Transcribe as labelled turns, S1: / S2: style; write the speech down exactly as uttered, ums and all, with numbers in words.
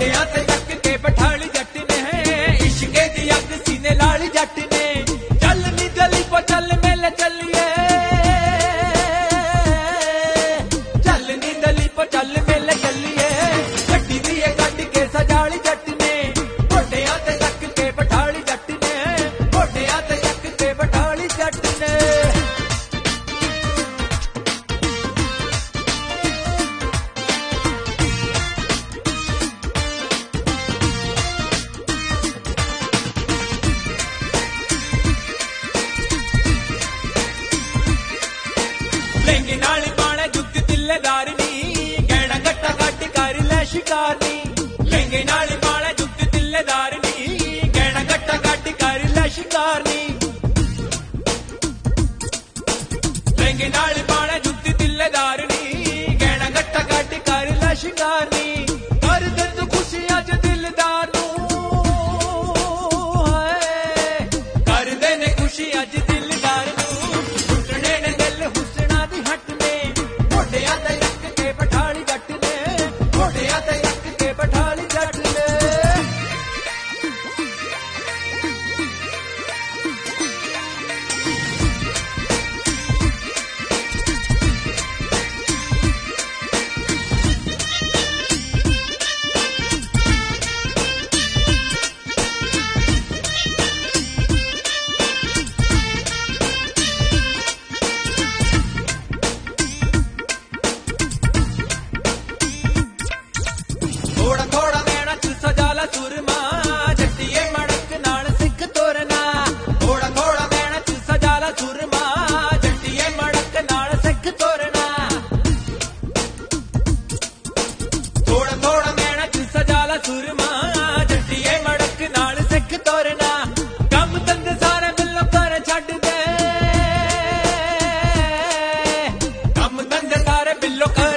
S1: ਮੋਢਿਆਂ ਤੇ ਚੱਕ ਕੇ ਬਿਠਾਲੀ ਜੱਟ ਨੇ, ਇਸ਼ਕੇ ਦੀ ਅੱਗ ਸੀਨੇ ਲਾਲੀ ਜੱਟ ਨੇ। ਚੱਲ ਨੀ ਗਲੀ ਪੋ ਚੱਲ ਮੇਲੇ ਚੱਲੀਏ, ਚੱਲ ਨੀ ਗਲੀ ਪੋ ਚੱਲ ਮੇਲੇ ਚੱਲੀਏ। ਗੱਡੀ ਦੀ ਇਹ ਕੱਢ ਕੇ ਸਜਾਲੀ ਜੱਟ ਨੇ, ਮੋਢਿਆਂ ਤੇ ਚੱਕ ਕੇ ਬਿਠਾਲੀ ਜੱਟ ਨੇ, ਮੋਢਿਆਂ ਤੇ ਚੱਕ ਕੇ ਬਿਠਾਲੀ ਜੱਟ ਨੇ। ਲਹਿੰਗੇ ਨਾਲ ਪਾਣਾ ਜੁੱਤੀ ਤਿੱਲੇਦਾਰ ਨੀ, ਗਹਿਣਾ ਗੱਟਾ ਕੱਟ ਕਰ ਲੈ ਸ਼ਿਕਾਰ ਨੀ। ਲਹਿੰਗੇ ਨਾਲ ਪਾਣਾ ਜੁੱਤੀ ਤਿੱਲੇਦਾਰ ਨੀ, ਗਹਿਣਾ ਗੱਟਾ ਕੱਟ ਕਰ ਲੈ ਸ਼ਿਕਾਰ ਨੀ। ਲਹਿੰਗੇ ਨਾਲ ਪਾਣਾ ਜੁੱਤੀ ਤਿੱਲੇਦਾਰ ਨੀ, ਗਹਿਣਾ ਗੱਟਾ ਕੱਟ ਕਰ ਲੈ ਸ਼ਿਕਾਰ ਨੀ। ਕਰ ਦੇ ਤੂੰ ਖੁਸ਼ੀ ਅੱਜ ਦਿਲਦਾਰ ਨੂੰ, ਹਾਏ ਕਰਦੇ ਨੇ ਖੁਸ਼ੀ ਅੱਜ ਦਿਲਦਾਰ ਨੂੰ। ਟੁੱਟਣੇ ਨੇ ਦਿਲ ਹੁਸਨਾ ਦੀ ਹੱਟ ਨੇ, ਮੋਢਿਆਂ ਤੇ ਚੱਕ ਕੇ ਬਿਠਾਲੀ ਜੱਟ ਨੇ, ਮੋਢਿਆਂ ਤੇ ਚੱਕ ਕੇ ਬਿਠਾਲੀ ਜੱਟ ਨੇ। ਥੋੜਾ ਥੋੜਾ ਨੈਣਾ ਚ ਸਜਾ ਲਾ ਸੁਰਮਾ, ਜੱਟੀਏ ਮੜਕ ਨਾਲ ਸਿੱਖ ਤੋਰਨਾ। ਥੋੜਾ ਥੋੜਾ ਨੈਣਾ ਚ ਸਜਾ ਲਾ ਸੁਰਮਾ, ਜੱਟੀਏ ਮੜਕ ਨਾਲ ਸਿੱਖ ਤੋਰਨਾ। ਥੋੜਾ ਥੋੜਾ ਨੈਣਾ ਚ ਸਜਾ ਲਾ ਸੁਰਮਾ, ਜੱਟੀਏ ਮੜਕ ਨਾਲ ਸਿੱਖ ਤੋਰਨਾ। ਕੰਮ ਧੰਦੇ ਸਾਰੇ ਬਿੱਲੋ ਕਰ ਛੱਡ ਦੇ, ਕੰਮ ਧੰਦੇ ਸਾਰੇ ਬਿੱਲੋ ਕਰ